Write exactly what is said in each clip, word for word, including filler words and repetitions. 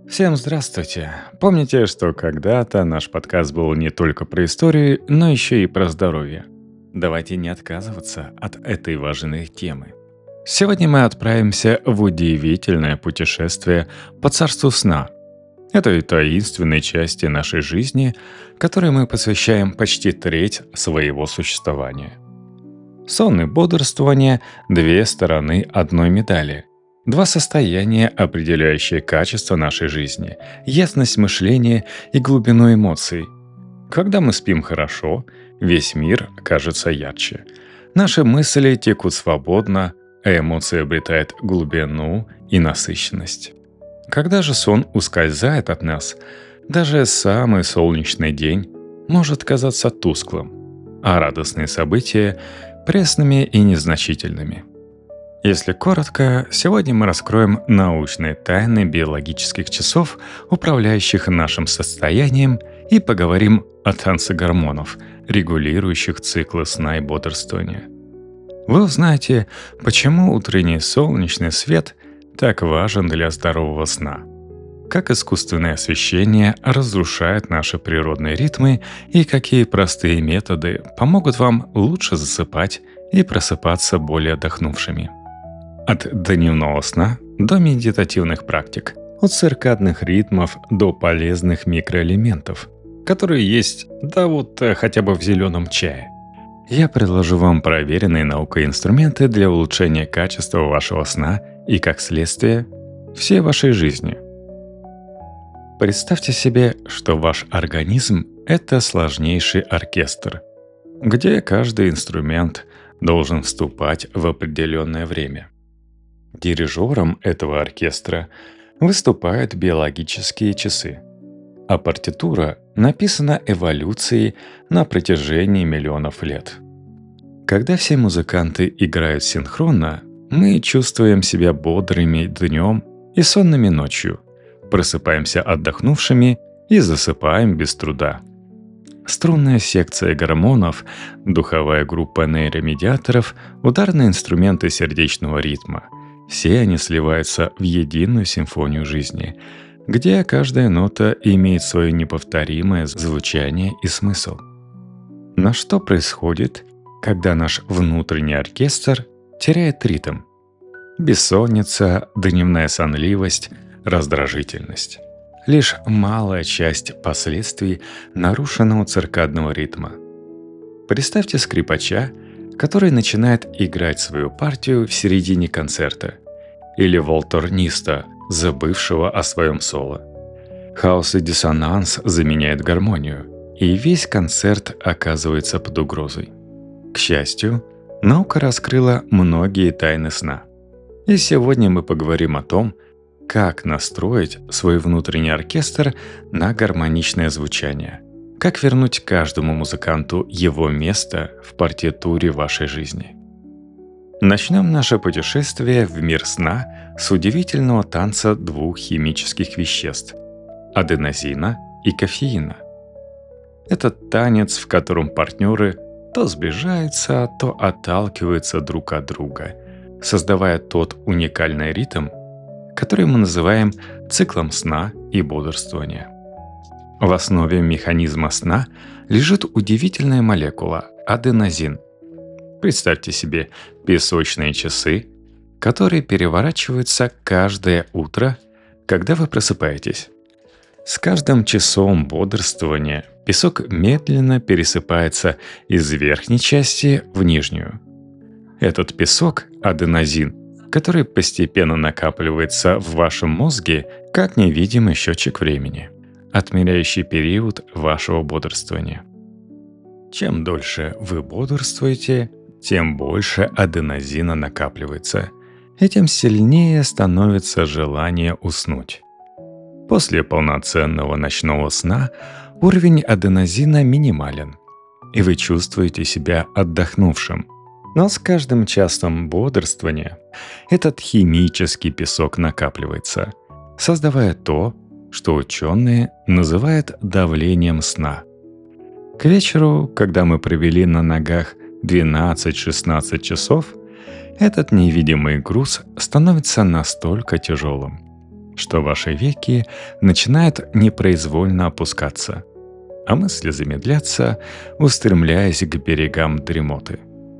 Всем здравствуйте! Помните, что когда-то наш подкаст был не только про историю, но еще и про здоровье. Давайте не отказываться от этой важной темы. Сегодня мы отправимся в удивительное путешествие по царству сна. Этой таинственной части нашей жизни, которой мы посвящаем почти треть своего существования. Сон и бодрствование – две стороны одной медали. Два состояния, определяющие качество нашей жизни, ясность мышления и глубину эмоций. Когда мы спим хорошо, весь мир кажется ярче. Наши мысли текут свободно, а эмоции обретают глубину и насыщенность. Когда же сон ускользает от нас, даже самый солнечный день может казаться тусклым, а радостные события – пресными и незначительными. Если коротко, сегодня мы раскроем научные тайны биологических часов, управляющих нашим состоянием, и поговорим о танце гормонов, регулирующих циклы сна и бодрствования. Вы узнаете, почему утренний солнечный свет так важен для здорового сна, как искусственное освещение разрушает наши природные ритмы и какие простые методы помогут вам лучше засыпать и просыпаться более отдохнувшими. От дневного сна до медитативных практик, от циркадных ритмов до полезных микроэлементов, которые есть, да вот хотя бы в зеленом чае. Я предложу вам проверенные наукой инструменты для улучшения качества вашего сна и, как следствие, всей вашей жизни. Представьте себе, что ваш организм – это сложнейший оркестр, где каждый инструмент должен вступать в определенное время. Дирижером этого оркестра выступают биологические часы, а партитура написана эволюцией на протяжении миллионов лет. Когда все музыканты играют синхронно, мы чувствуем себя бодрыми днем и сонными ночью, просыпаемся отдохнувшими и засыпаем без труда. Струнная секция гормонов, духовая группа нейромедиаторов, ударные инструменты сердечного ритма – все они сливаются в единую симфонию жизни, где каждая нота имеет свое неповторимое звучание и смысл. Но что происходит, когда наш внутренний оркестр теряет ритм? Бессонница, дневная сонливость, раздражительность. Лишь малая часть последствий нарушенного циркадного ритма. Представьте скрипача, который начинает играть свою партию в середине концерта, или волторниста, забывшего о своем соло. Хаос и диссонанс заменяют гармонию, и весь концерт оказывается под угрозой. К счастью, наука раскрыла многие тайны сна. И сегодня мы поговорим о том, как настроить свой внутренний оркестр на гармоничное звучание, как вернуть каждому музыканту его место в партитуре вашей жизни. Начнем наше путешествие в мир сна с удивительного танца двух химических веществ – аденозина и кофеина. Этот танец, в котором партнеры то сближаются, то отталкиваются друг от друга, создавая тот уникальный ритм, который мы называем циклом сна и бодрствования. В основе механизма сна лежит удивительная молекула – аденозин. Представьте себе песочные часы, которые переворачиваются каждое утро, когда вы просыпаетесь. С каждым часом бодрствования песок медленно пересыпается из верхней части в нижнюю. Этот песок – аденозин, который постепенно накапливается в вашем мозге, как невидимый счетчик времени, отмеряющий период вашего бодрствования. Чем дольше вы бодрствуете, тем больше аденозина накапливается, и тем сильнее становится желание уснуть. После полноценного ночного сна уровень аденозина минимален, и вы чувствуете себя отдохнувшим. Но с каждым часом бодрствования этот химический песок накапливается, создавая то, что ученые называют давлением сна. К вечеру, когда мы провели на ногах двенадцать-шестнадцать часов, этот невидимый груз становится настолько тяжелым, что ваши веки начинают непроизвольно опускаться, а мысли замедляться, устремляясь к берегам дремоты.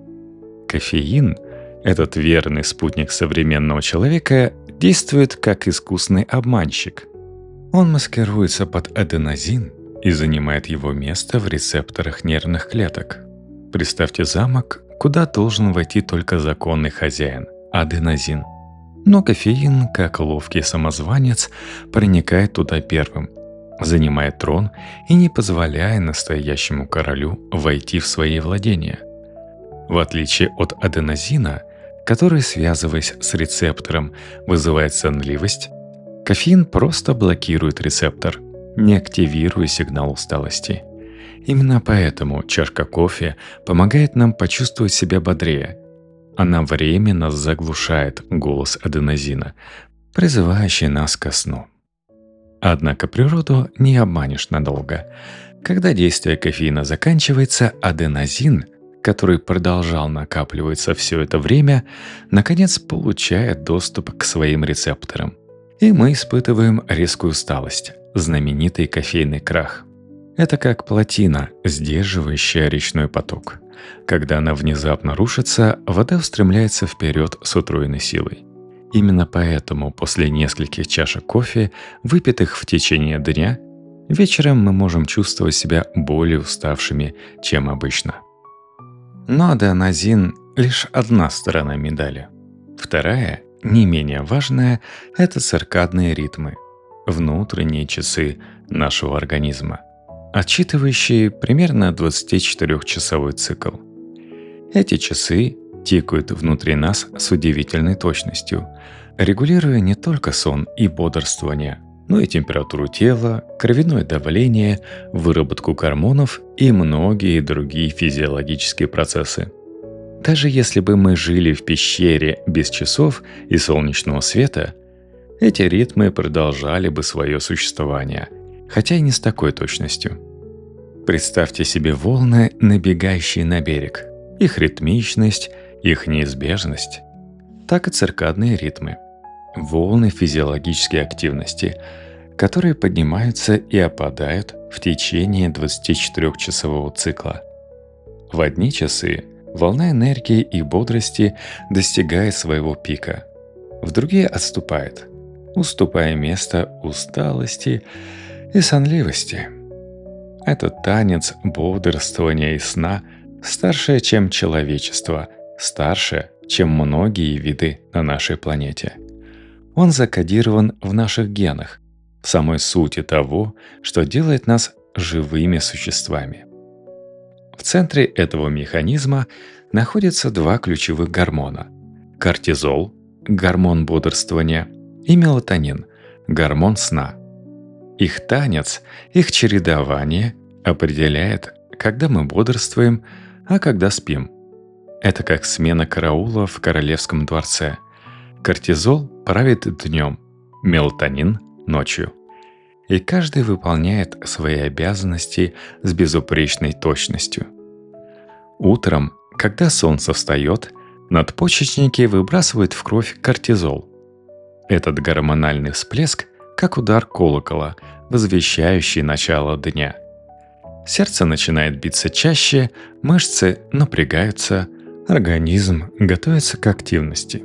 Кофеин, этот верный спутник современного человека, действует как искусный обманщик. Он маскируется под аденозин и занимает его место в рецепторах нервных клеток. Представьте замок, куда должен войти только законный хозяин – аденозин. Но кофеин, как ловкий самозванец, проникает туда первым, занимает трон и не позволяя настоящему королю войти в свои владения. В отличие от аденозина, который, связываясь с рецептором, вызывает сонливость, кофеин просто блокирует рецептор, не активируя сигнал усталости. Именно поэтому чашка кофе помогает нам почувствовать себя бодрее. Она временно заглушает голос аденозина, призывающий нас ко сну. Однако природу не обманешь надолго. Когда действие кофеина заканчивается, аденозин, который продолжал накапливаться все это время, наконец получает доступ к своим рецепторам. И мы испытываем резкую усталость, знаменитый кофейный крах. Это как плотина, сдерживающая речной поток. Когда она внезапно рушится, вода устремляется вперед с утроенной силой. Именно поэтому после нескольких чашек кофе, выпитых в течение дня, вечером мы можем чувствовать себя более уставшими, чем обычно. Но аденозин – лишь одна сторона медали. Вторая, не менее важная, это циркадные ритмы, внутренние часы нашего организма, отсчитывающие примерно двадцатичетырёхчасовой цикл. Эти часы тикают внутри нас с удивительной точностью, регулируя не только сон и бодрствование, но и температуру тела, кровяное давление, выработку гормонов и многие другие физиологические процессы. Даже если бы мы жили в пещере без часов и солнечного света, эти ритмы продолжали бы свое существование, хотя и не с такой точностью. Представьте себе волны, набегающие на берег, их ритмичность, их неизбежность. Так и циркадные ритмы. Волны физиологической активности, которые поднимаются и опадают в течение двадцатичетырёхчасового цикла. В одни часы волна энергии и бодрости достигает своего пика, в другие отступает, уступая место усталости и сонливости. Этот танец бодрствования и сна старше, чем человечество, старше, чем многие виды на нашей планете. Он закодирован в наших генах, в самой сути того, что делает нас живыми существами. В центре этого механизма находятся два ключевых гормона – кортизол, гормон бодрствования, и мелатонин, гормон сна. Их танец, их чередование определяет, когда мы бодрствуем, а когда спим. Это как смена караула в королевском дворце. Кортизол правит днем, мелатонин – ночью. И каждый выполняет свои обязанности с безупречной точностью. Утром, когда солнце встает, надпочечники выбрасывают в кровь кортизол. Этот гормональный всплеск как удар колокола, возвещающий начало дня. Сердце начинает биться чаще, мышцы напрягаются, организм готовится к активности.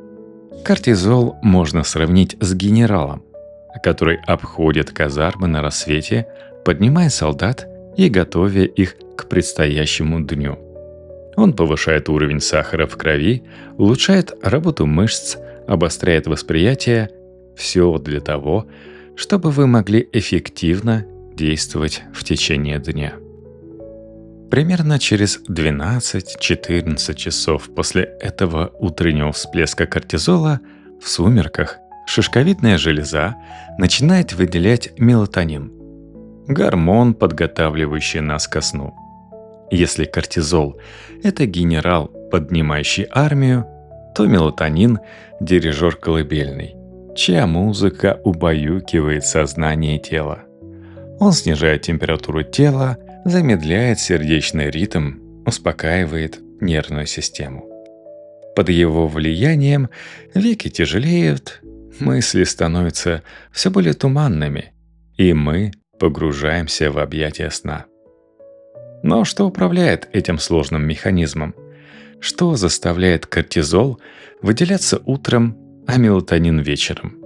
Кортизол можно сравнить с генералом, который обходит казармы на рассвете, поднимая солдат и готовя их к предстоящему дню. Он повышает уровень сахара в крови, улучшает работу мышц, обостряет восприятие. Все для того, чтобы вы могли эффективно действовать в течение дня. Примерно через двенадцать-четырнадцать часов после этого утреннего всплеска кортизола в сумерках шишковидная железа начинает выделять мелатонин – гормон, подготавливающий нас ко сну. Если кортизол – это генерал, поднимающий армию, то мелатонин – дирижер колыбельный, чья музыка убаюкивает сознание тела. Он снижает температуру тела, замедляет сердечный ритм, успокаивает нервную систему. Под его влиянием веки тяжелеют, мысли становятся все более туманными, и мы погружаемся в объятия сна. Но что управляет этим сложным механизмом? Что заставляет кортизол выделяться утром, а мелатонин вечером?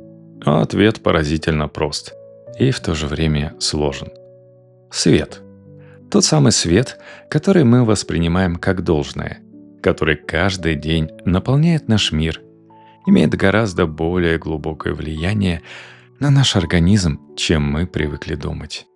Ответ поразительно прост и в то же время сложен. Свет. Тот самый свет, который мы воспринимаем как должное, который каждый день наполняет наш мир, имеет гораздо более глубокое влияние на наш организм, чем мы привыкли думать.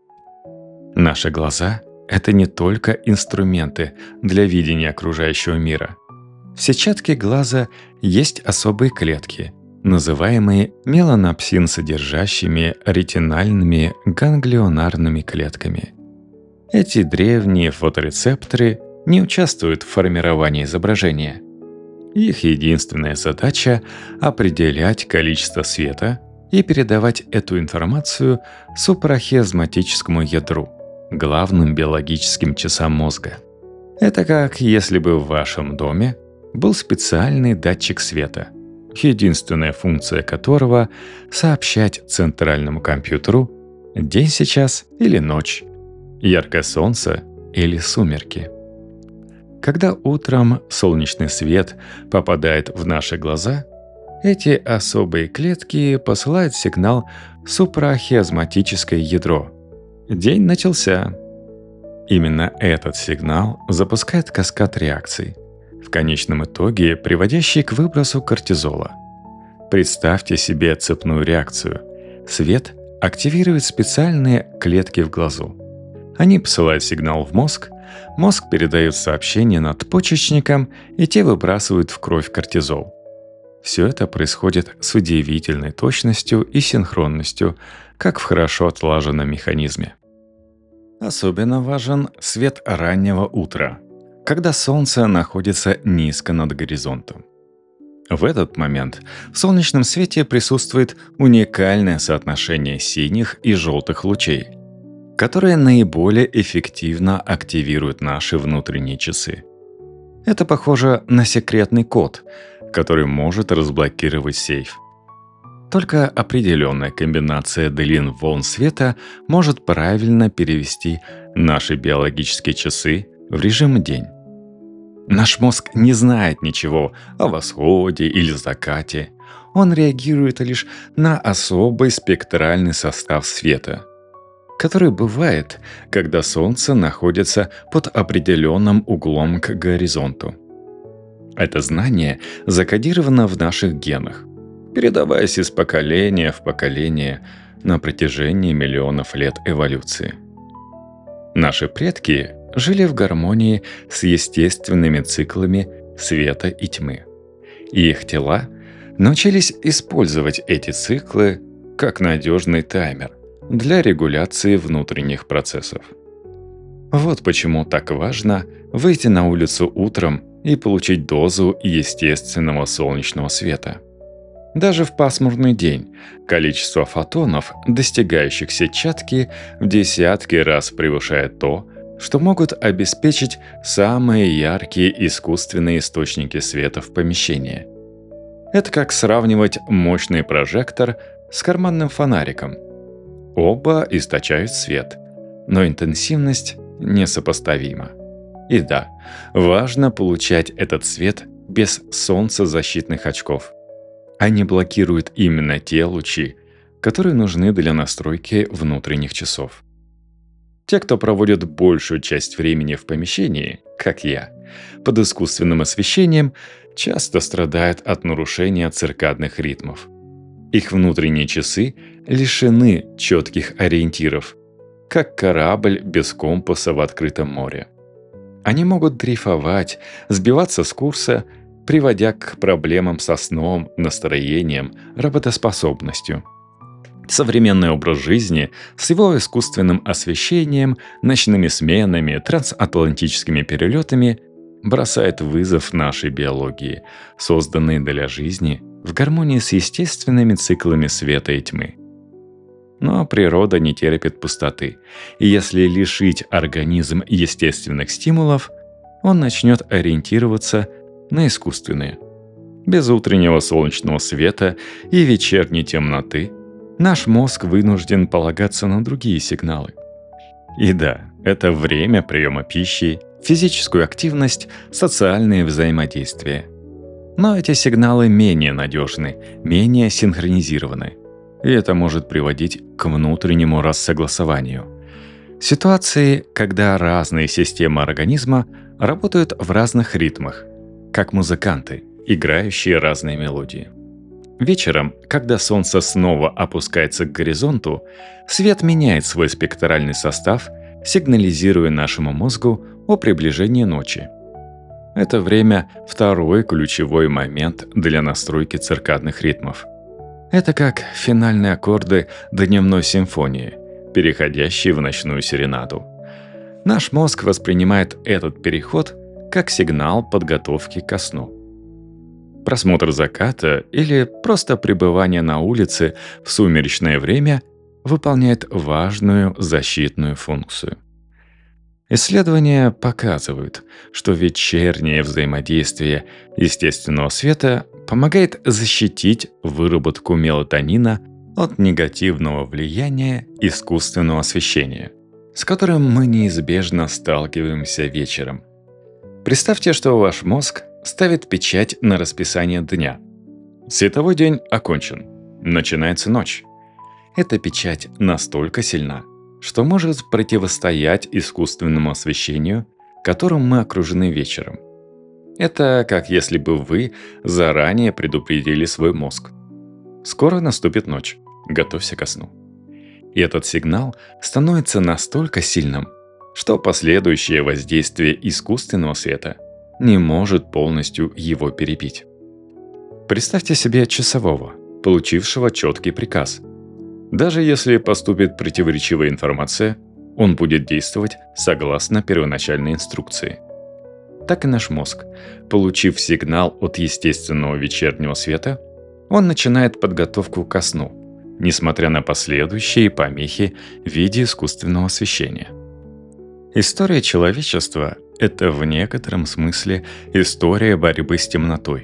Наши глаза — это не только инструменты для видения окружающего мира. В сетчатке глаза есть особые клетки, называемые меланопсин содержащими ретинальными ганглионарными клетками. Эти древние фоторецепторы не участвуют в формировании изображения. Их единственная задача — определять количество света и передавать эту информацию супрахиазматическому ядру, главным биологическим часам мозга. Это как если бы в вашем доме был специальный датчик света, единственная функция которого — сообщать центральному компьютеру день сейчас или ночь, яркое солнце или сумерки. Когда утром солнечный свет попадает в наши глаза, эти особые клетки посылают сигнал в супрахиазматическое ядро. День начался. Именно этот сигнал запускает каскад реакций, в конечном итоге приводящий к выбросу кортизола. Представьте себе цепную реакцию. Свет активирует специальные клетки в глазу. Они посылают сигнал в мозг, мозг передает сообщение надпочечникам, и те выбрасывают в кровь кортизол. Все это происходит с удивительной точностью и синхронностью, как в хорошо отлаженном механизме. Особенно важен свет раннего утра, когда солнце находится низко над горизонтом. В этот момент в солнечном свете присутствует уникальное соотношение синих и желтых лучей, которые наиболее эффективно активируют наши внутренние часы. Это похоже на секретный код, который может разблокировать сейф. Только определенная комбинация длин волн света может правильно перевести наши биологические часы в режим день. Наш мозг не знает ничего о восходе или закате. Он реагирует лишь на особый спектральный состав света, который бывает, когда Солнце находится под определенным углом к горизонту. Это знание закодировано в наших генах, передаваясь из поколения в поколение на протяжении миллионов лет эволюции. Наши предки жили в гармонии с естественными циклами света и тьмы, и их тела научились использовать эти циклы как надежный таймер для регуляции внутренних процессов. Вот почему так важно выйти на улицу утром и получить дозу естественного солнечного света. Даже в пасмурный день количество фотонов, достигающих сетчатки, в десятки раз превышает то, что могут обеспечить самые яркие искусственные источники света в помещении. Это как сравнивать мощный прожектор с карманным фонариком. Оба источают свет, но интенсивность несопоставима. И да, важно получать этот свет без солнцезащитных очков. Они блокируют именно те лучи, которые нужны для настройки внутренних часов. Те, кто проводит большую часть времени в помещении, как я, под искусственным освещением, часто страдают от нарушения циркадных ритмов. Их внутренние часы лишены четких ориентиров, как корабль без компаса в открытом море. Они могут дрейфовать, сбиваться с курса, приводя к проблемам со сном, настроением, работоспособностью. Современный образ жизни с его искусственным освещением, ночными сменами, трансатлантическими перелетами бросает вызов нашей биологии, созданной для жизни в гармонии с естественными циклами света и тьмы. Но природа не терпит пустоты, и если лишить организм естественных стимулов, он начнет ориентироваться на искусственные. Без утреннего солнечного света и вечерней темноты наш мозг вынужден полагаться на другие сигналы. И да, это время приема пищи, физическую активность, социальные взаимодействия. Но эти сигналы менее надежны, менее синхронизированы. И это может приводить к внутреннему рассогласованию. Ситуации, когда разные системы организма работают в разных ритмах, как музыканты, играющие разные мелодии. Вечером, когда солнце снова опускается к горизонту, свет меняет свой спектральный состав, сигнализируя нашему мозгу о приближении ночи. Это время – второй ключевой момент для настройки циркадных ритмов. Это как финальные аккорды дневной симфонии, переходящие в ночную серенаду. Наш мозг воспринимает этот переход как сигнал подготовки ко сну. Просмотр заката или просто пребывание на улице в сумеречное время выполняет важную защитную функцию. Исследования показывают, что вечернее взаимодействие естественного света помогает защитить выработку мелатонина от негативного влияния искусственного освещения, с которым мы неизбежно сталкиваемся вечером. Представьте, что ваш мозг ставит печать на расписание дня. Световой день окончен. Начинается ночь. Эта печать настолько сильна, что может противостоять искусственному освещению, которым мы окружены вечером. Это как если бы вы заранее предупредили свой мозг. Скоро наступит ночь. Готовься ко сну. И этот сигнал становится настолько сильным, что последующее воздействие искусственного света не может полностью его перебить. Представьте себе часового, получившего четкий приказ. Даже если поступит противоречивая информация, он будет действовать согласно первоначальной инструкции. Так и наш мозг, получив сигнал от естественного вечернего света, он начинает подготовку ко сну, несмотря на последующие помехи в виде искусственного освещения. История человечества – это в некотором смысле история борьбы с темнотой.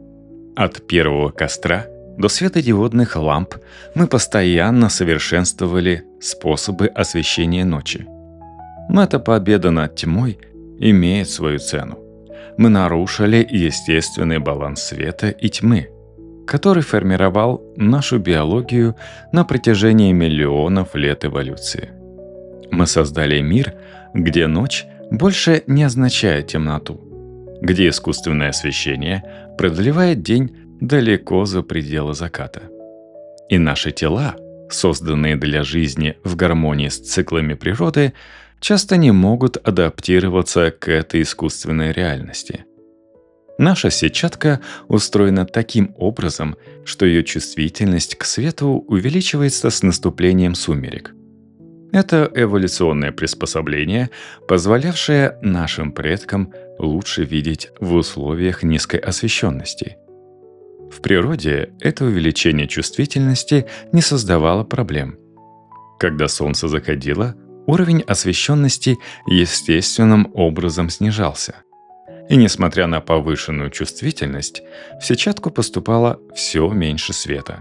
От первого костра до светодиодных ламп мы постоянно совершенствовали способы освещения ночи. Но эта победа над тьмой имеет свою цену. Мы нарушили естественный баланс света и тьмы, который формировал нашу биологию на протяжении миллионов лет эволюции. Мы создали мир, где ночь больше не означает темноту, где искусственное освещение продлевает день далеко за пределы заката. И наши тела, созданные для жизни в гармонии с циклами природы, часто не могут адаптироваться к этой искусственной реальности. Наша сетчатка устроена таким образом, что ее чувствительность к свету увеличивается с наступлением сумерек. Это эволюционное приспособление, позволявшее нашим предкам лучше видеть в условиях низкой освещенности. В природе это увеличение чувствительности не создавало проблем. Когда солнце заходило, уровень освещенности естественным образом снижался. И несмотря на повышенную чувствительность, в сетчатку поступало все меньше света.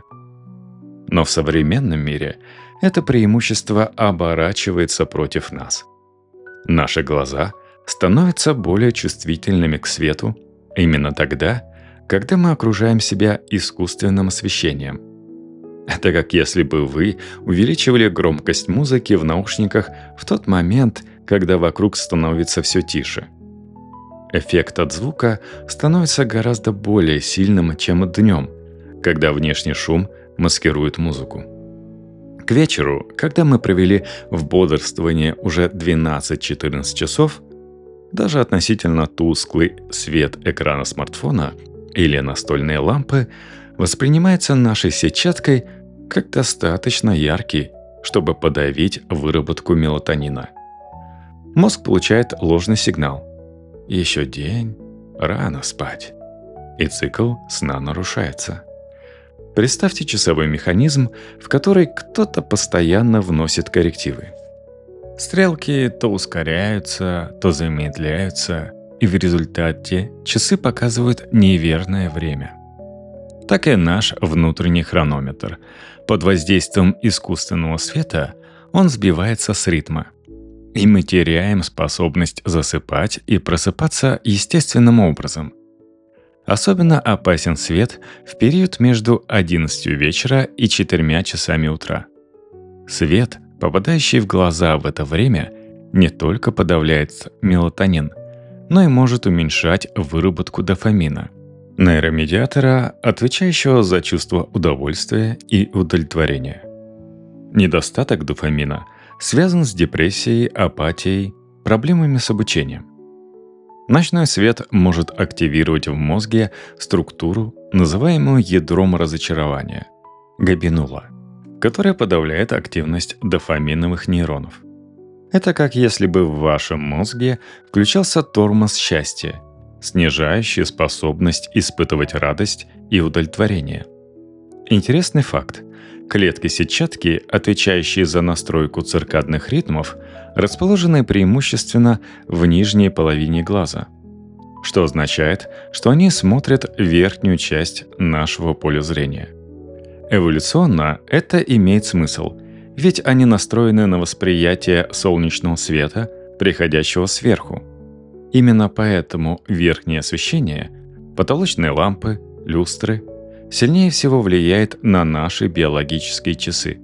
Но в современном мире это преимущество оборачивается против нас. Наши глаза становятся более чувствительными к свету именно тогда, когда мы окружаем себя искусственным освещением. Это как если бы вы увеличивали громкость музыки в наушниках в тот момент, когда вокруг становится все тише. Эффект от звука становится гораздо более сильным, чем днем, когда внешний шум маскирует музыку. К вечеру, когда мы провели в бодрствовании уже двенадцать-четырнадцать часов, даже относительно тусклый свет экрана смартфона или настольные лампы воспринимается нашей сетчаткой как достаточно яркий, чтобы подавить выработку мелатонина. Мозг получает ложный сигнал. Еще день, рано спать. И цикл сна нарушается. Представьте часовой механизм, в который кто-то постоянно вносит коррективы. Стрелки то ускоряются, то замедляются, и в результате часы показывают неверное время. так и наш внутренний хронометр. Под воздействием искусственного света он сбивается с ритма, и мы теряем способность засыпать и просыпаться естественным образом. Особенно опасен свет в период между одиннадцатью вечера и четырьмя часами утра. Свет, попадающий в глаза в это время, не только подавляет мелатонин, но и может уменьшать выработку дофамина, нейромедиатора, отвечающего за чувство удовольствия и удовлетворения. Недостаток дофамина связан с депрессией, апатией, проблемами с обучением. Ночной свет может активировать в мозге структуру, называемую ядром разочарования – габинула, которая подавляет активность дофаминовых нейронов. Это как если бы в вашем мозге включался тормоз счастья, снижающий способность испытывать радость и удовлетворение. Интересный факт. Клетки сетчатки, отвечающие за настройку циркадных ритмов, расположены преимущественно в нижней половине глаза, что означает, что они смотрят верхнюю часть нашего поля зрения. Эволюционно это имеет смысл, ведь они настроены на восприятие солнечного света, приходящего сверху. Именно поэтому верхнее освещение, потолочные лампы, люстры сильнее всего влияет на наши биологические часы.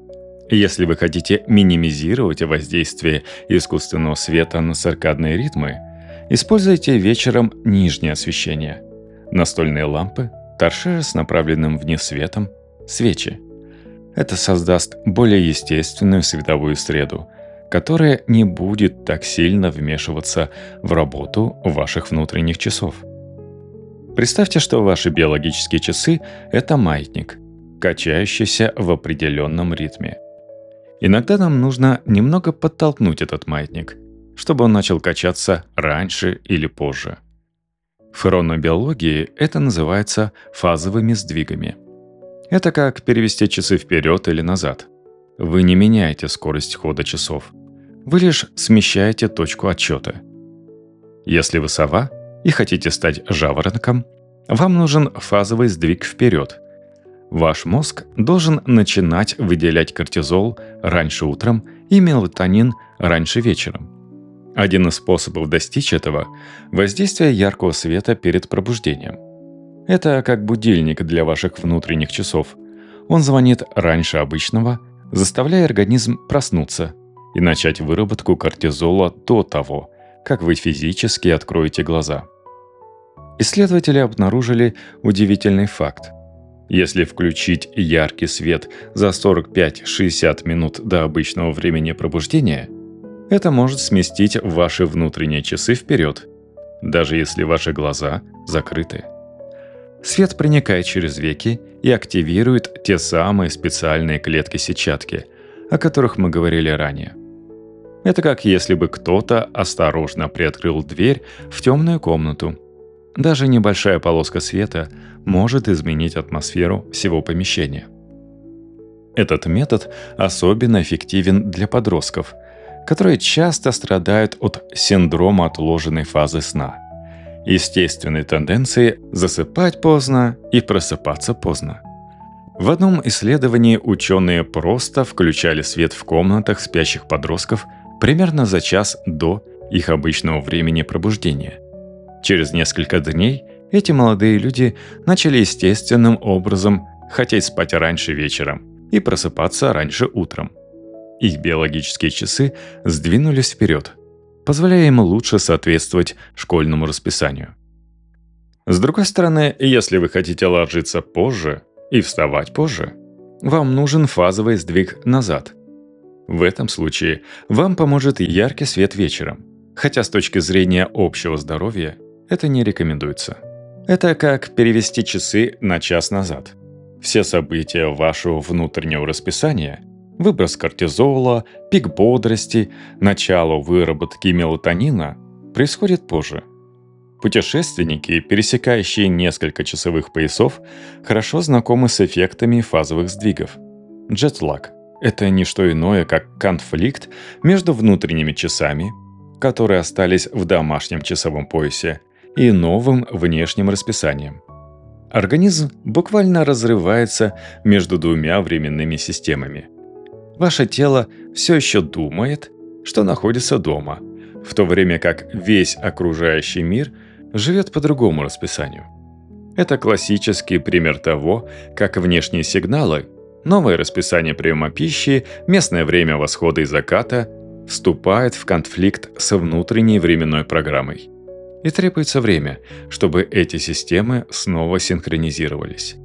Если вы хотите минимизировать воздействие искусственного света на циркадные ритмы, используйте вечером нижнее освещение, настольные лампы, торшеры с направленным вниз светом, свечи. Это создаст более естественную световую среду, которая не будет так сильно вмешиваться в работу ваших внутренних часов. Представьте, что ваши биологические часы – это маятник, качающийся в определенном ритме. Иногда нам нужно немного подтолкнуть этот маятник, чтобы он начал качаться раньше или позже. В хронобиологии это называется фазовыми сдвигами. Это как перевести часы вперед или назад. Вы не меняете скорость хода часов, вы лишь смещаете точку отсчета. Если вы сова и хотите стать жаворонком, вам нужен фазовый сдвиг вперед. Ваш мозг должен начинать выделять кортизол раньше утром и мелатонин раньше вечером. Один из способов достичь этого – воздействие яркого света перед пробуждением. Это как будильник для ваших внутренних часов. Он звонит раньше обычного, заставляя организм проснуться и начать выработку кортизола до того, как вы физически откроете глаза. Исследователи обнаружили удивительный факт. Если включить яркий свет за сорок пять - шестьдесят минут до обычного времени пробуждения, это может сместить ваши внутренние часы вперед, даже если ваши глаза закрыты. Свет проникает через веки и активирует те самые специальные клетки сетчатки, о которых мы говорили ранее. Это как если бы кто-то осторожно приоткрыл дверь в темную комнату. Даже небольшая полоска света может изменить атмосферу всего помещения. Этот метод особенно эффективен для подростков, которые часто страдают от синдрома отложенной фазы сна, естественной тенденции засыпать поздно и просыпаться поздно. В одном исследовании ученые просто включали свет в комнатах спящих подростков примерно за час до их обычного времени пробуждения. Через несколько дней эти молодые люди начали естественным образом хотеть спать раньше вечером и просыпаться раньше утром. Их биологические часы сдвинулись вперед, позволяя им лучше соответствовать школьному расписанию. С другой стороны, если вы хотите ложиться позже и вставать позже, вам нужен фазовый сдвиг назад. В этом случае вам поможет яркий свет вечером, хотя с точки зрения общего здоровья это не рекомендуется. Это как перевести часы на час назад. Все события вашего внутреннего расписания – выброс кортизола, пик бодрости, начало выработки мелатонина – происходит позже. Путешественники, пересекающие несколько часовых поясов, хорошо знакомы с эффектами фазовых сдвигов. Джетлаг – это не что иное, как конфликт между внутренними часами, которые остались в домашнем часовом поясе, и новым внешним расписанием. организм буквально разрывается между двумя временными системами. Ваше тело все еще думает, что находится дома, в то время как весь окружающий мир живет по другому расписанию. Это классический пример того, как внешние сигналы, новое расписание приема пищи, местное время восхода и заката вступают в конфликт со внутренней временной программой. И требуется время, чтобы эти системы снова синхронизировались.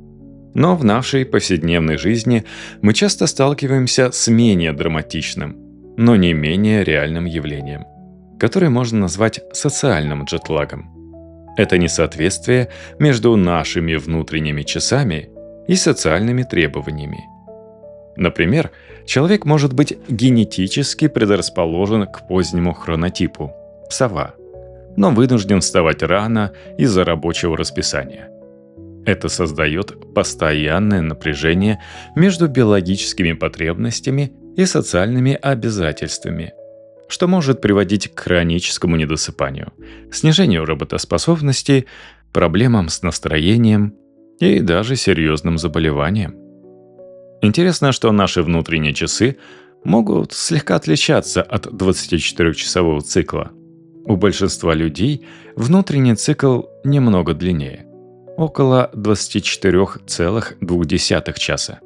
Но в нашей повседневной жизни мы часто сталкиваемся с менее драматичным, но не менее реальным явлением, которое можно назвать социальным джетлагом. Это несоответствие между нашими внутренними часами и социальными требованиями. Например, человек может быть генетически предрасположен к позднему хронотипу – сова, но вынужден вставать рано из-за рабочего расписания. Это создает постоянное напряжение между биологическими потребностями и социальными обязательствами, что может приводить к хроническому недосыпанию, снижению работоспособности, проблемам с настроением и даже серьезным заболеваниям. Интересно, что наши внутренние часы могут слегка отличаться от двадцатичетырёхчасового цикла. У большинства людей внутренний цикл немного длиннее – около двадцать четыре целых две десятых часа.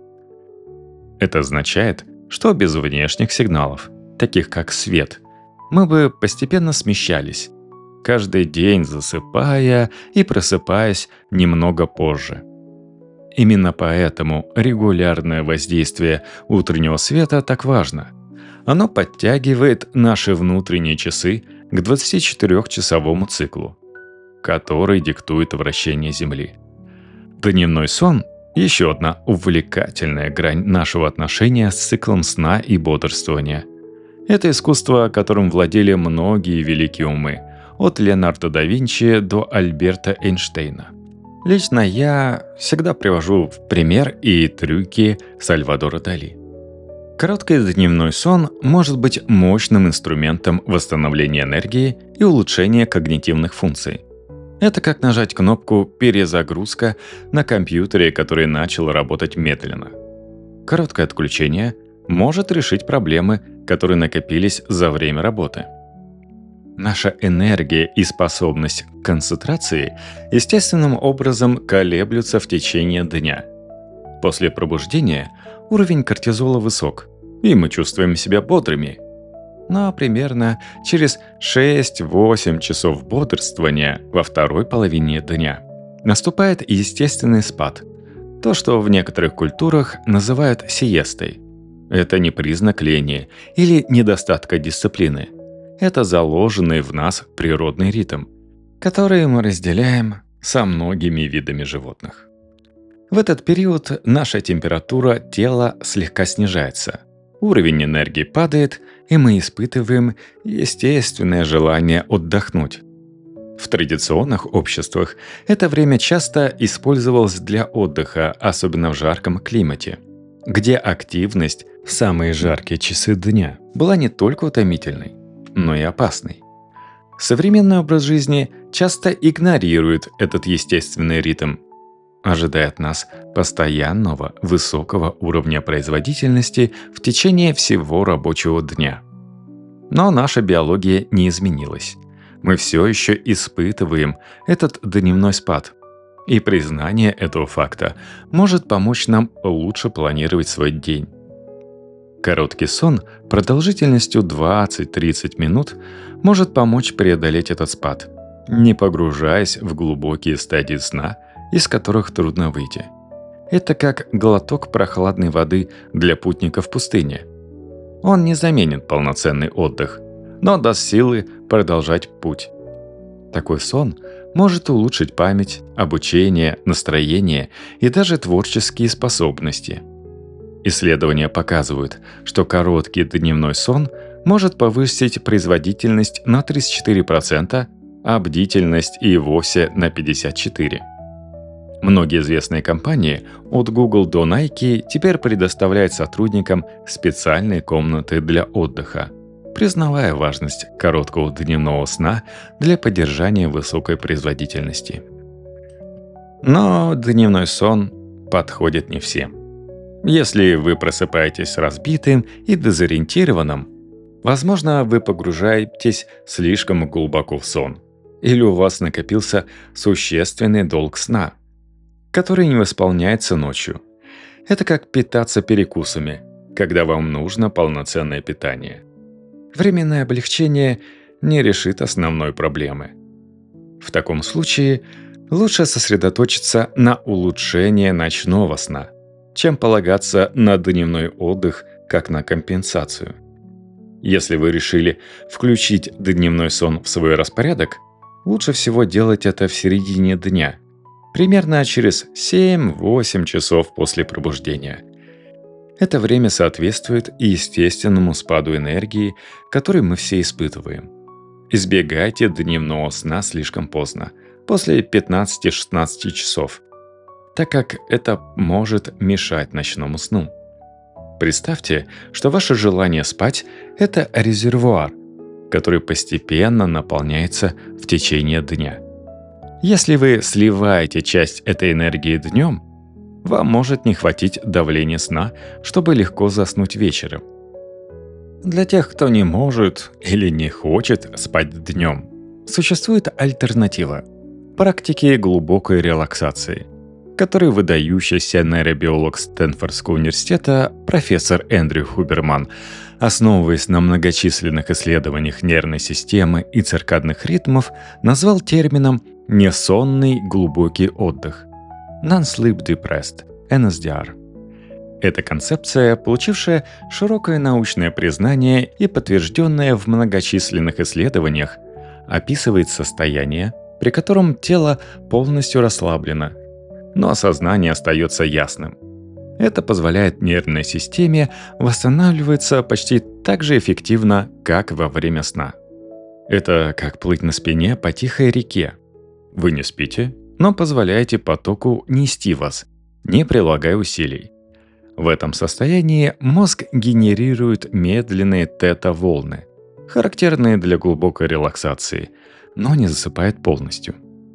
Это означает, что без внешних сигналов, таких как свет, мы бы постепенно смещались, каждый день засыпая и просыпаясь немного позже. Именно поэтому регулярное воздействие утреннего света так важно. Оно подтягивает наши внутренние часы к двадцатичетырёхчасовому циклу, который диктует вращение Земли. Дневной сон – еще одна увлекательная грань нашего отношения с циклом сна и бодрствования. Это искусство, которым владели многие великие умы, от Леонардо да Винчи до Альберта Эйнштейна. Лично я всегда привожу в пример и трюки Сальвадора Дали. Короткий дневной сон может быть мощным инструментом восстановления энергии и улучшения когнитивных функций. Это как нажать кнопку «Перезагрузка» на компьютере, который начал работать медленно. Короткое отключение может решить проблемы, которые накопились за время работы. Наша энергия и способность к концентрации естественным образом колеблются в течение дня. После пробуждения уровень кортизола высок, и мы чувствуем себя бодрыми. Но примерно через шесть-восемь часов бодрствования во второй половине дня наступает естественный спад. То, что в некоторых культурах называют сиестой. Это не признак лени или недостатка дисциплины. Это заложенный в нас природный ритм, который мы разделяем со многими видами животных. В этот период наша температура тела слегка снижается, уровень энергии падает, и мы испытываем естественное желание отдохнуть. В традиционных обществах это время часто использовалось для отдыха, особенно в жарком климате, где активность в самые жаркие часы дня была не только утомительной, но и опасной. Современный образ жизни часто игнорирует этот естественный ритм, ожидая от нас постоянного высокого уровня производительности в течение всего рабочего дня. Но наша биология не изменилась. Мы все еще испытываем этот дневной спад, и признание этого факта может помочь нам лучше планировать свой день. Короткий сон продолжительностью двадцать-тридцать минут может помочь преодолеть этот спад, не погружаясь в глубокие стадии сна, из которых трудно выйти. Это как глоток прохладной воды для путника в пустыне. Он не заменит полноценный отдых, но даст силы продолжать путь. Такой сон может улучшить память, обучение, настроение и даже творческие способности. Исследования показывают, что короткий дневной сон может повысить производительность на тридцать четыре процента, а бдительность и вовсе на пятьдесят четыре процента. Многие известные компании, от Google до Nike, теперь предоставляют сотрудникам специальные комнаты для отдыха, признавая важность короткого дневного сна для поддержания высокой производительности. Но дневной сон подходит не всем. Если вы просыпаетесь разбитым и дезориентированным, возможно, вы погружаетесь слишком глубоко в сон, или у вас накопился существенный долг сна, который не восполняется ночью. Это как питаться перекусами, когда вам нужно полноценное питание. Временное облегчение не решит основной проблемы. В таком случае лучше сосредоточиться на улучшении ночного сна, чем полагаться на дневной отдых как на компенсацию. Если вы решили включить дневной сон в свой распорядок, лучше всего делать это в середине дня, примерно через семь-восемь часов после пробуждения. Это время соответствует естественному спаду энергии, который мы все испытываем. Избегайте дневного сна слишком поздно, после пятнадцати-шестнадцати часов, так как это может мешать ночному сну. Представьте, что ваше желание спать – это резервуар, который постепенно наполняется в течение дня. Если вы сливаете часть этой энергии днем, вам может не хватить давления сна, чтобы легко заснуть вечером. Для тех, кто не может или не хочет спать днем, существует альтернатива – практики глубокой релаксации, который выдающийся нейробиолог Стэнфордского университета профессор Эндрю Хуберман, основываясь на многочисленных исследованиях нервной системы и циркадных ритмов, назвал термином «несонный глубокий отдых» – Non-Sleep Depressed, эн эс ди ар. Эта концепция, получившая широкое научное признание и подтвержденная в многочисленных исследованиях, описывает состояние, при котором тело полностью расслаблено, но сознание остается ясным. Это позволяет нервной системе восстанавливаться почти так же эффективно, как во время сна. Это как плыть на спине по тихой реке. Вы не спите, но позволяете потоку нести вас, не прилагая усилий. В этом состоянии мозг генерирует медленные тета-волны, характерные для глубокой релаксации, но не засыпает полностью.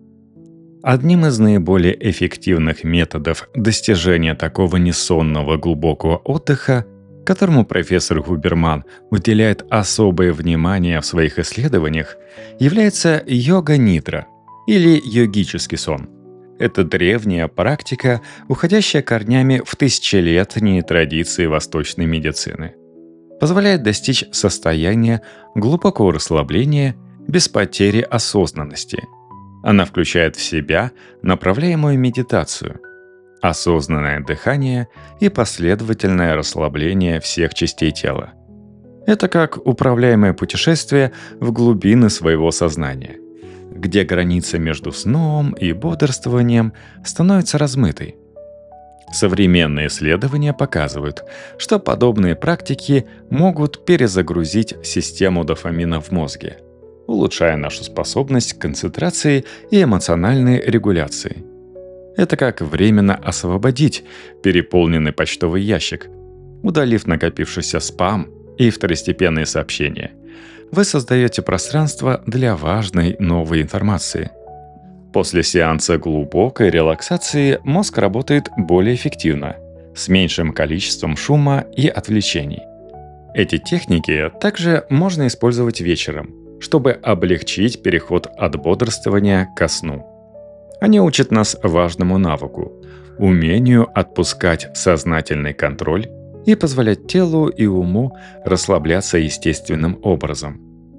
Одним из наиболее эффективных методов достижения такого несонного глубокого отдыха, которому профессор Хуберман уделяет особое внимание в своих исследованиях, является йога-нидра или йогический сон. Это древняя практика, уходящая корнями в тысячелетние традиции восточной медицины. Позволяет достичь состояния глубокого расслабления без потери осознанности. Она включает в себя направляемую медитацию, осознанное дыхание и последовательное расслабление всех частей тела. Это как управляемое путешествие в глубины своего сознания, где граница между сном и бодрствованием становится размытой. Современные исследования показывают, что подобные практики могут перезагрузить систему дофамина в мозге, улучшая нашу способность к концентрации и эмоциональной регуляции. Это как временно освободить переполненный почтовый ящик, удалив накопившийся спам и второстепенные сообщения. Вы создаете пространство для важной новой информации. После сеанса глубокой релаксации мозг работает более эффективно, с меньшим количеством шума и отвлечений. Эти техники также можно использовать вечером, чтобы облегчить переход от бодрствования ко сну. Они учат нас важному навыку – умению отпускать сознательный контроль и позволять телу и уму расслабляться естественным образом.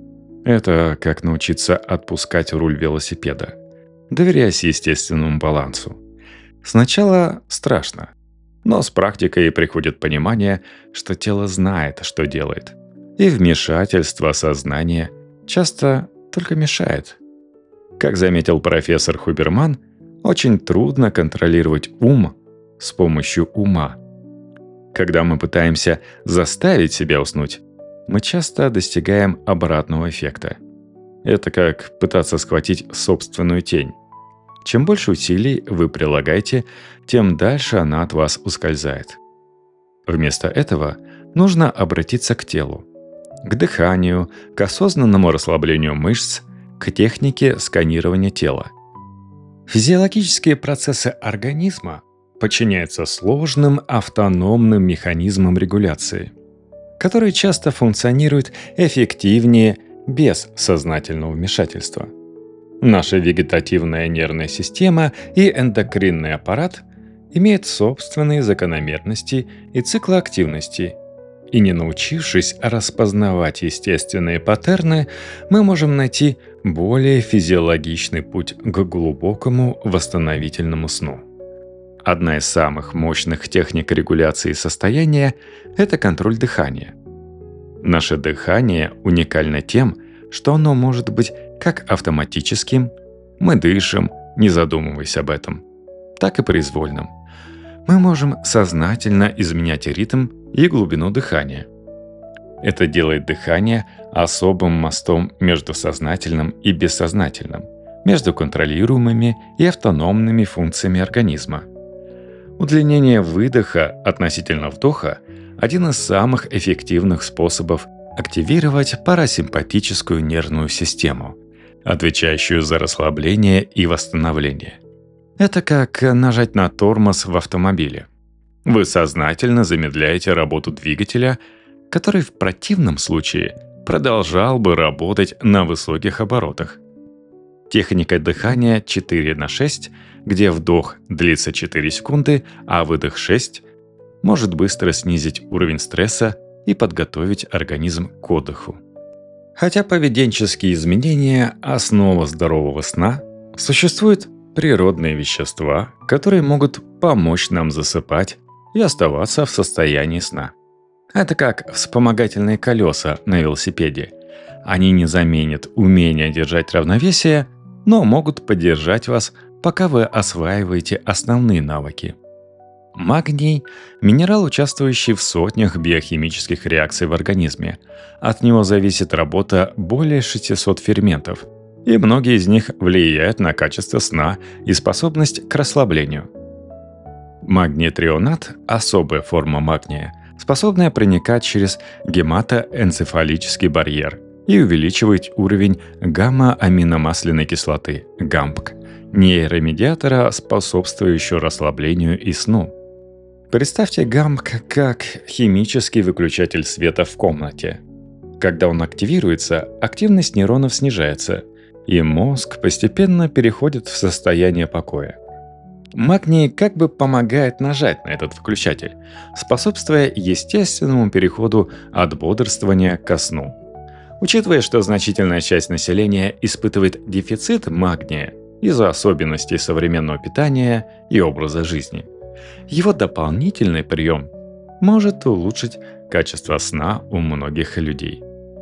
Это как научиться отпускать руль велосипеда, доверяясь естественному балансу. Сначала страшно, но с практикой приходит понимание, что тело знает, что делает, и вмешательство сознания часто только мешает. Как заметил профессор Хуберман, очень трудно контролировать ум с помощью ума. Когда мы пытаемся заставить себя уснуть, мы часто достигаем обратного эффекта. Это как пытаться схватить собственную тень. Чем больше усилий вы прилагаете, тем дальше она от вас ускользает. Вместо этого нужно обратиться к телу, к дыханию, к осознанному расслаблению мышц, к технике сканирования тела. Физиологические процессы организма подчиняются сложным автономным механизмам регуляции, которые часто функционируют эффективнее без сознательного вмешательства. Наша вегетативная нервная система и эндокринный аппарат имеют собственные закономерности и циклы активности, и не научившись распознавать естественные паттерны, мы можем найти более физиологичный путь к глубокому восстановительному сну. Одна из самых мощных техник регуляции состояния – это контроль дыхания. Наше дыхание уникально тем, что оно может быть как автоматическим, мы дышим, не задумываясь об этом, так и произвольным. Мы можем сознательно изменять ритм и глубину дыхания. Это делает дыхание особым мостом между сознательным и бессознательным, между контролируемыми и автономными функциями организма. Удлинение выдоха относительно вдоха – один из самых эффективных способов активировать парасимпатическую нервную систему, отвечающую за расслабление и восстановление. Это как нажать на тормоз в автомобиле. Вы сознательно замедляете работу двигателя, который в противном случае продолжал бы работать на высоких оборотах. Техника дыхания четыре на шесть, где вдох длится четыре секунды, а выдох шесть, может быстро снизить уровень стресса и подготовить организм к отдыху. Хотя поведенческие изменения – основа здорового сна, существуют природные вещества, которые могут помочь нам засыпать и оставаться в состоянии сна. Это как вспомогательные колеса на велосипеде. Они не заменят умение держать равновесие, но могут поддержать вас, пока вы осваиваете основные навыки. Магний – минерал, участвующий в сотнях биохимических реакций в организме. От него зависит работа более шестисот ферментов, и многие из них влияют на качество сна и способность к расслаблению. Магний-трионат – особая форма магния, способная проникать через гематоэнцефалический барьер и увеличивать уровень гамма-аминомасляной кислоты – гамбк, нейромедиатора, способствующего расслаблению и сну. Представьте гамбк как химический выключатель света в комнате. Когда он активируется, активность нейронов снижается, и мозг постепенно переходит в состояние покоя. Магний как бы помогает нажать на этот выключатель, способствуя естественному переходу от бодрствования ко сну. Учитывая, что значительная часть населения испытывает дефицит магния из-за особенностей современного питания и образа жизни, его дополнительный прием может улучшить качество сна у многих людей.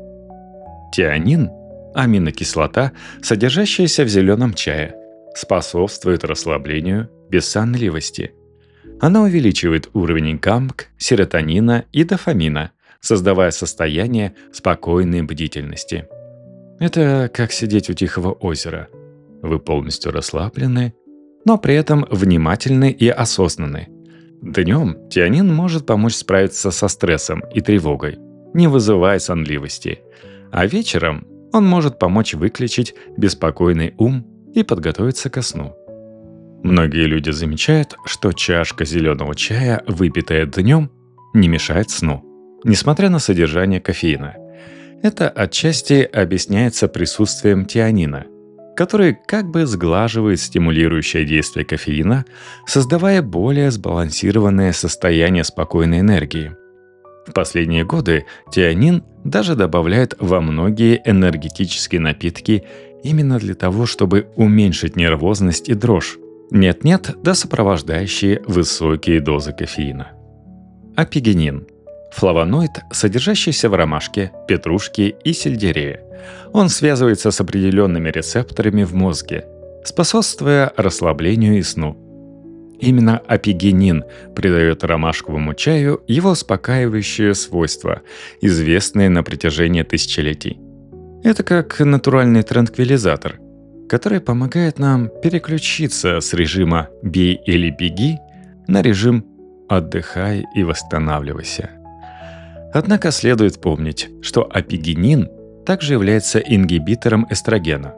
Тианин – аминокислота, содержащаяся в зеленом чае, способствует расслаблению без сонливости. Она увеличивает уровень гамбк, серотонина и дофамина, создавая состояние спокойной бдительности. Это как сидеть у тихого озера. Вы полностью расслаблены, но при этом внимательны и осознанны. Днем тианин может помочь справиться со стрессом и тревогой, не вызывая сонливости, а вечером он может помочь выключить беспокойный ум и подготовиться ко сну. Многие люди замечают, что чашка зеленого чая, выпитая днем, не мешает сну, несмотря на содержание кофеина. Это отчасти объясняется присутствием тианина, который как бы сглаживает стимулирующее действие кофеина, создавая более сбалансированное состояние спокойной энергии. В последние годы тианин даже добавляют во многие энергетические напитки именно для того, чтобы уменьшить нервозность и дрожь. Нет-нет, да сопровождающие высокие дозы кофеина. Апигенин – флавоноид, содержащийся в ромашке, петрушке и сельдерее. Он связывается с определенными рецепторами в мозге, способствуя расслаблению и сну. Именно апигенин придает ромашковому чаю его успокаивающее свойства, известные на протяжении тысячелетий. Это как натуральный транквилизатор, который помогает нам переключиться с режима «бей или беги» на режим «отдыхай и восстанавливайся». Однако следует помнить, что апигенин также является ингибитором эстрогена.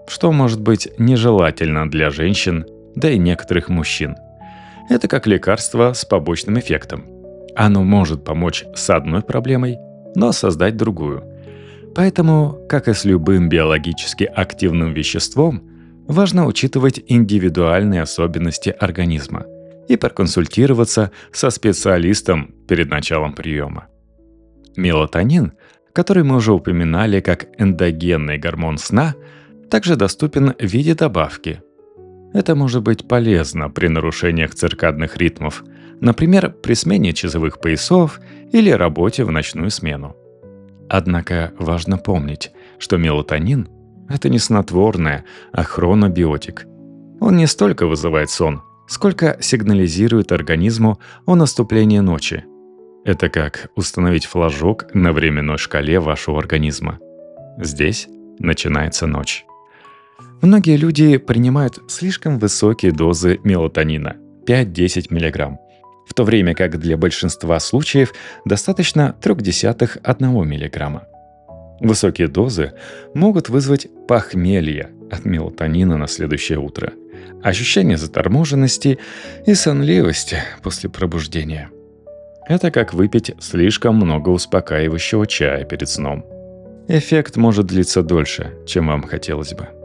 что может быть нежелательно для женщин, да и некоторых мужчин. Это как лекарство с побочным эффектом. Оно может помочь с одной проблемой, но создать другую. Поэтому, как и с любым биологически активным веществом, важно учитывать индивидуальные особенности организма и проконсультироваться со специалистом перед началом приема. Мелатонин, который мы уже упоминали как эндогенный гормон сна, также доступен в виде добавки. Это может быть полезно при нарушениях циркадных ритмов, например, при смене часовых поясов или работе в ночную смену. Однако важно помнить, что мелатонин – это не снотворное, а хронобиотик. Он не столько вызывает сон, сколько сигнализирует организму о наступлении ночи. Это как установить флажок на временной шкале вашего организма. Здесь начинается ночь. Многие люди принимают слишком высокие дозы мелатонина – пять-десять миллиграмм, в то время как для большинства случаев достаточно ноль целых три десятых одного миллиграмма. Высокие дозы могут вызвать похмелье от мелатонина на следующее утро, ощущение заторможенности и сонливости после пробуждения. Это как выпить слишком много успокаивающего чая перед сном. Эффект может длиться дольше, чем вам хотелось бы.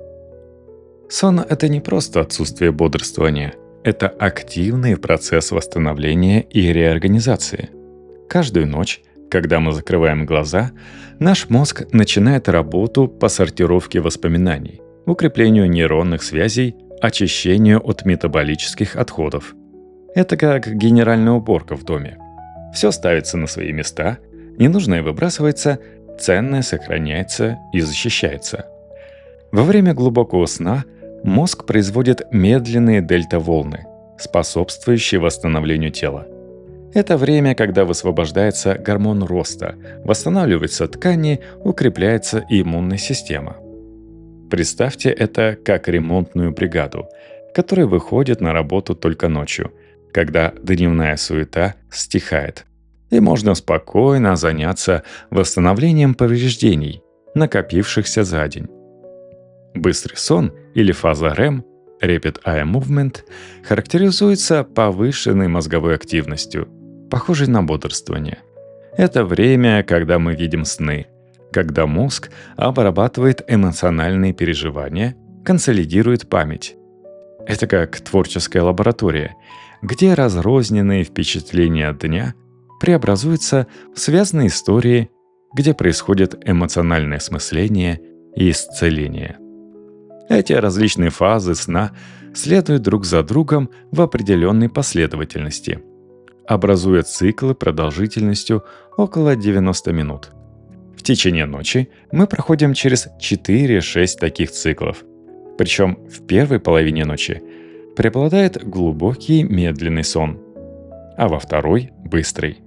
Сон – это не просто отсутствие бодрствования. Это активный процесс восстановления и реорганизации. Каждую ночь, когда мы закрываем глаза, наш мозг начинает работу по сортировке воспоминаний, укреплению нейронных связей, очищению от метаболических отходов. Это как генеральная уборка в доме. Все ставится на свои места, ненужное выбрасывается, ценное сохраняется и защищается. Во время глубокого сна мозг производит медленные дельта-волны, способствующие восстановлению тела. Это время, когда высвобождается гормон роста, восстанавливаются ткани, укрепляется иммунная система. Представьте это как ремонтную бригаду, которая выходит на работу только ночью, когда дневная суета стихает, и можно спокойно заняться восстановлением повреждений, накопившихся за день. Быстрый сон или фаза рэм (Rapid Eye Movement) характеризуется повышенной мозговой активностью, похожей на бодрствование. Это время, когда мы видим сны, когда мозг обрабатывает эмоциональные переживания, консолидирует память. Это как творческая лаборатория, где разрозненные впечатления дня преобразуются в связанные истории, где происходит эмоциональное осмысление и исцеление. Эти различные фазы сна следуют друг за другом в определенной последовательности, образуя циклы продолжительностью около девяноста минут. В течение ночи мы проходим через четыре-шесть таких циклов. Причем в первой половине ночи преобладает глубокий медленный сон, а во второй – быстрый.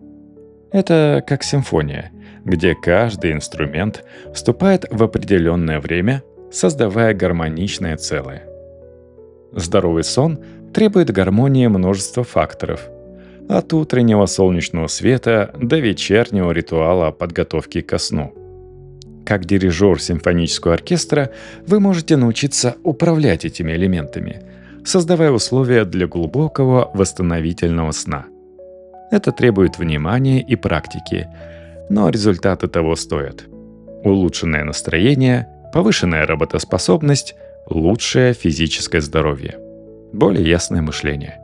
Это как симфония, где каждый инструмент вступает в определенное время, создавая гармоничное целое. Здоровый сон требует гармонии множества факторов, от утреннего солнечного света до вечернего ритуала подготовки ко сну. Как дирижер симфонического оркестра вы можете научиться управлять этими элементами, создавая условия для глубокого восстановительного сна. Это требует внимания и практики, но результаты того стоят. Улучшенное настроение, повышенная работоспособность, лучшее физическое здоровье, более ясное мышление.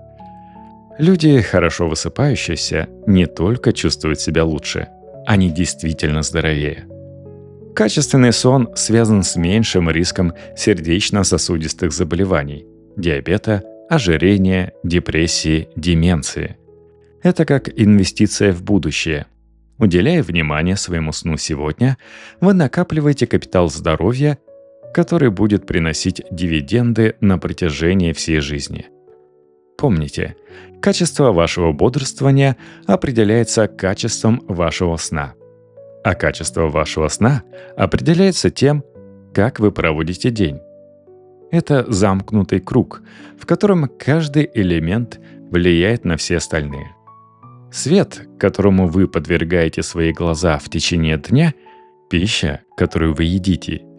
Люди, хорошо высыпающиеся, не только чувствуют себя лучше, они действительно здоровее. Качественный сон связан с меньшим риском сердечно-сосудистых заболеваний, диабета, ожирения, депрессии, деменции. Это как инвестиция в будущее. Уделяя внимание своему сну сегодня, вы накапливаете капитал здоровья, который будет приносить дивиденды на протяжении всей жизни. Помните, качество вашего бодрствования определяется качеством вашего сна. А качество вашего сна определяется тем, как вы проводите день. Это замкнутый круг, в котором каждый элемент влияет на все остальные. Свет, которому вы подвергаете свои глаза в течение дня, пища, которую вы едите,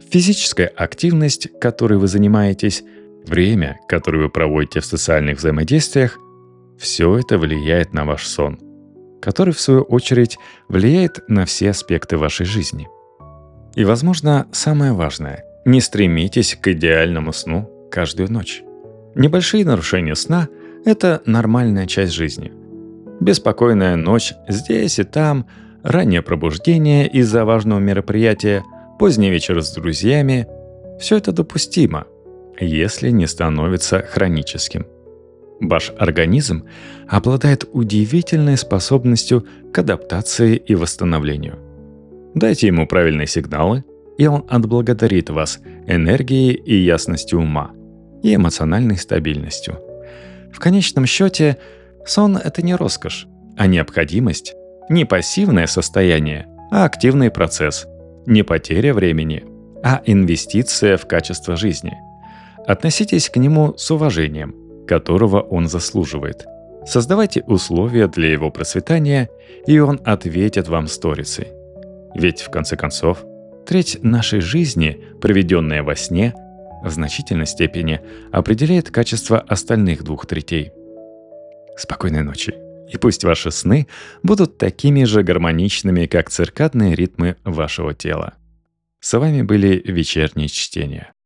Физическая активность, которой вы занимаетесь, время, которое вы проводите в социальных взаимодействиях, все это влияет на ваш сон, который, в свою очередь, влияет на все аспекты вашей жизни. И, возможно, самое важное – не стремитесь к идеальному сну каждую ночь. Небольшие нарушения сна – это нормальная часть жизни. Беспокойная ночь здесь и там, раннее пробуждение из-за важного мероприятия, поздний вечер с друзьями – все это допустимо, если не становится хроническим. Ваш организм обладает удивительной способностью к адаптации и восстановлению. Дайте ему правильные сигналы, и он отблагодарит вас энергией и ясностью ума, и эмоциональной стабильностью. В конечном счете, сон – это не роскошь, а необходимость, не пассивное состояние, а активный процесс, не потеря времени, а инвестиция в качество жизни. Относитесь к нему с уважением, которого он заслуживает. Создавайте условия для его процветания, и он ответит вам сторицей. Ведь, в конце концов, треть нашей жизни, проведенная во сне, в значительной степени определяет качество остальных двух третей. Спокойной ночи, и пусть ваши сны будут такими же гармоничными, как циркадные ритмы вашего тела. С вами были вечерние чтения.